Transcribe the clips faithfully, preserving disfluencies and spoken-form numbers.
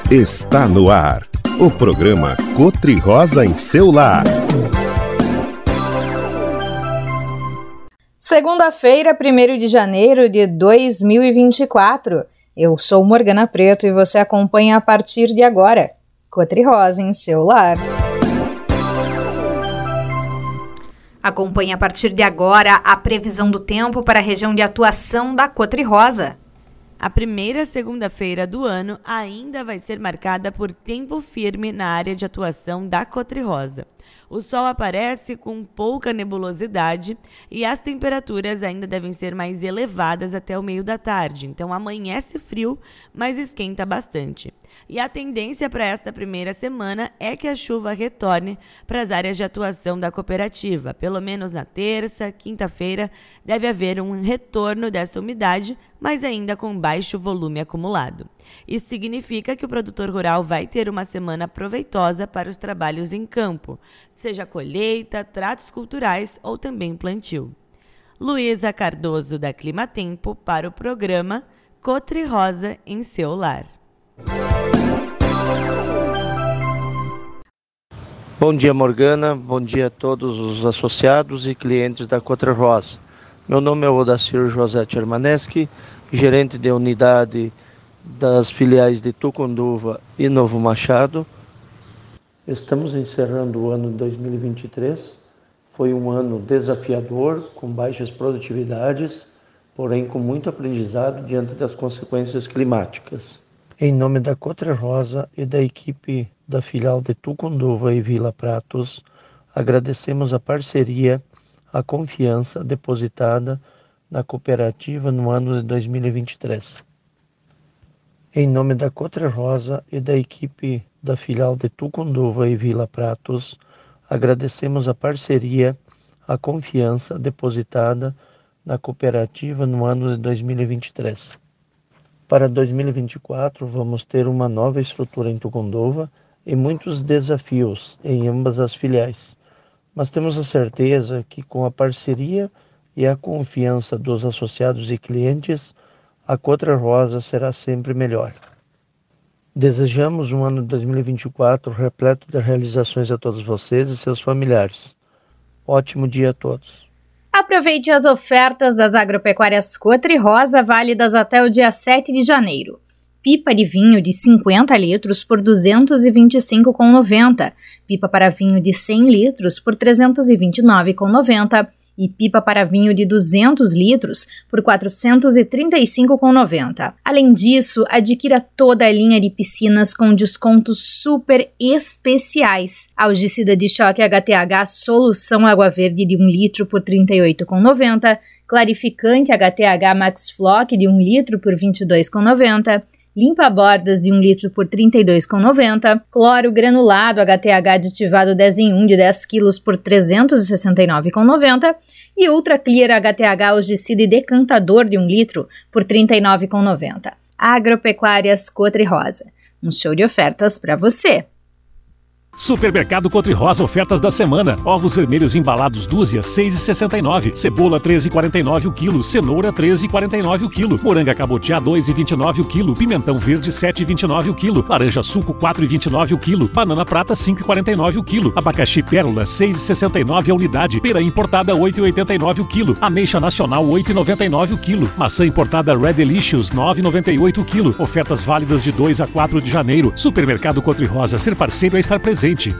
Está no ar, o programa Cotri-Rosa em seu lar. Segunda-feira, primeiro de janeiro de dois mil e vinte e quatro. Eu sou Morgana Preto e você acompanha a partir de agora Cotri-Rosa em seu lar. Acompanhe a partir de agora a previsão do tempo para a região de atuação da Cotri-Rosa. A primeira segunda-feira do ano ainda vai ser marcada por tempo firme na área de atuação da Cotri-Rosa. O sol aparece com pouca nebulosidade e as temperaturas ainda devem ser mais elevadas até o meio da tarde. Então amanhece frio, mas esquenta bastante. E a tendência para esta primeira semana é que a chuva retorne para as áreas de atuação da cooperativa. Pelo menos na terça, quinta-feira, deve haver um retorno desta umidade, mas ainda com baixo volume acumulado. Isso significa que o produtor rural vai ter uma semana proveitosa para os trabalhos em campo, seja colheita, tratos culturais ou também plantio. Luísa Cardoso, da Climatempo, para o programa Cotri-Rosa em seu lar. Bom dia, Morgana. Bom dia a todos os associados e clientes da Cotri-Rosa. Meu nome é Odacir José Chermaneski, gerente de unidade das filiais de Tucunduva e Novo Machado. Estamos encerrando o ano de dois mil e vinte e três. Foi um ano desafiador, com baixas produtividades, porém com muito aprendizado diante das consequências climáticas. Em nome da Cotri-Rosa e da equipe da filial de Tucunduva e Vila Pratos, agradecemos a parceria, a confiança depositada na cooperativa no ano de dois mil e vinte e três. Em nome da Cotri-Rosa e da equipe da filial de Tucunduva e Vila Pratos, agradecemos a parceria, a confiança depositada na cooperativa no ano de dois mil e vinte e três. Para dois mil e vinte e quatro, vamos ter uma nova estrutura em Tucunduva e muitos desafios em ambas as filiais. Mas temos a certeza que com a parceria e a confiança dos associados e clientes, a Cotri-Rosa será sempre melhor. Desejamos um ano de dois mil e vinte e quatro repleto de realizações a todos vocês e seus familiares. Ótimo dia a todos. Aproveite as ofertas das agropecuárias Cotri-Rosa válidas até o dia sete de janeiro. Pipa de vinho de cinquenta litros por duzentos e vinte e cinco reais e noventa centavos. Pipa para vinho de cem litros por trezentos e vinte e nove reais e noventa centavos. E pipa para vinho de duzentos litros por quatrocentos e trinta e cinco reais e noventa centavos. Além disso, adquira toda a linha de piscinas com descontos super especiais. Algicida de choque H T H Solução Água Verde de um litro por trinta e oito reais e noventa centavos. Clarificante H T H Max Flock de um litro por vinte e dois reais e noventa centavos. Limpa bordas de um litro por trinta e dois reais e noventa centavos, cloro granulado H T H aditivado dez em um de dez quilos por trezentos e sessenta e nove reais e noventa centavos e Ultra Clear H T H algicida e decantador de um litro por trinta e nove reais e noventa centavos. Agropecuárias Cotri-Rosa, um show de ofertas para você. Supermercado Cotri-Rosa, ofertas da semana. Ovos vermelhos embalados dúzia, seis reais e sessenta e nove centavos. Cebola, treze reais e quarenta e nove centavos o quilo. Cenoura, treze reais e quarenta e nove centavos o quilo. Moranga cabotiá, dois reais e vinte e nove centavos o quilo. Pimentão verde, sete reais e vinte e nove centavos o quilo. Laranja suco, quatro reais e vinte e nove centavos o quilo. Banana prata, cinco reais e quarenta e nove centavos o quilo. Abacaxi pérola, seis reais e sessenta e nove centavos a unidade. Pera importada, oito reais e oitenta e nove centavos o quilo. Ameixa nacional, oito reais e noventa e nove centavos o quilo. Maçã importada Red Delicious, nove reais e noventa e oito centavos o quilo. Ofertas válidas de dois a quatro de janeiro. Supermercado Cotri-Rosa, ser parceiro é estar presente.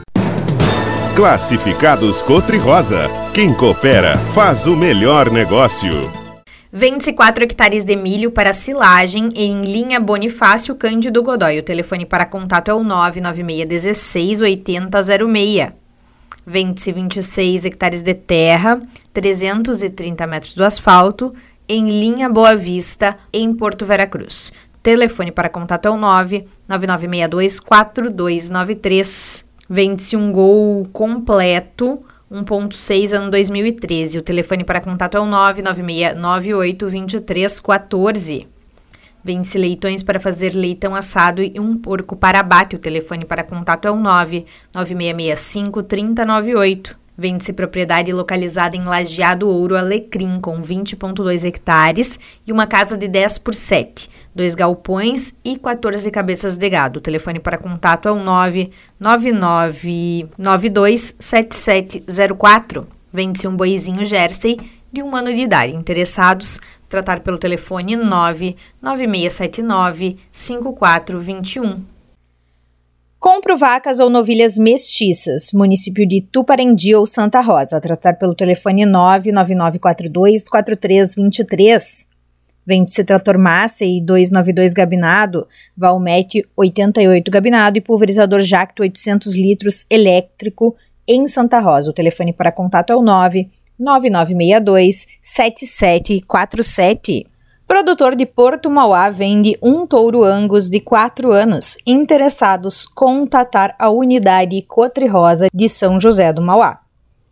Classificados Cotri-Rosa. Quem coopera faz o melhor negócio. vinte e quatro hectares de milho para silagem em linha Bonifácio Cândido Godoy. O telefone para contato é o nove nove seis um seis oito zero zero seis. Vende-se vinte e seis hectares de terra, trezentos e trinta metros do asfalto, em linha Boa Vista, em Porto Veracruz. Telefone para contato é o nove nove nove seis dois quatro dois nove três. Vende-se um Gol completo, um ponto seis, ano dois mil e treze. O telefone para contato é o nove nove seis nove oito dois três um quatro. Vende-se leitões para fazer leitão assado e um porco para abate. O telefone para contato é o nove nove seis seis cinco três zero nove oito. Vende-se propriedade localizada em Lajeado Ouro Alecrim, com vinte vírgula dois hectares e uma casa de dez por sete, dois galpões e quatorze cabeças de gado. O telefone para contato é o nove nove nove nove dois sete sete zero quatro. Vende-se um boizinho Jersey de um ano de idade. Interessados, tratar pelo telefone nove nove seis sete nove cinco quatro dois um. Compro vacas ou novilhas mestiças, município de Tuparendi ou Santa Rosa. Tratar pelo telefone nove nove nove quatro dois quatro três dois três. Vende-se trator Massey duzentos e noventa e dois gabinado, Valmet oitenta e oito gabinado e pulverizador Jacto oitocentos litros elétrico em Santa Rosa. O telefone para contato é o nove nove nove seis dois sete sete quatro sete. Produtor de Porto Mauá vende um touro Angus de quatro anos. Interessados, contatar a unidade Cotri Rosa de São José do Mauá.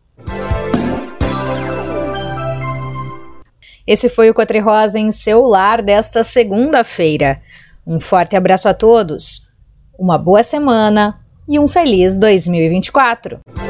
Esse foi o Cotri Rosa em seu lar desta segunda-feira. Um forte abraço a todos, uma boa semana e um feliz dois mil e vinte e quatro.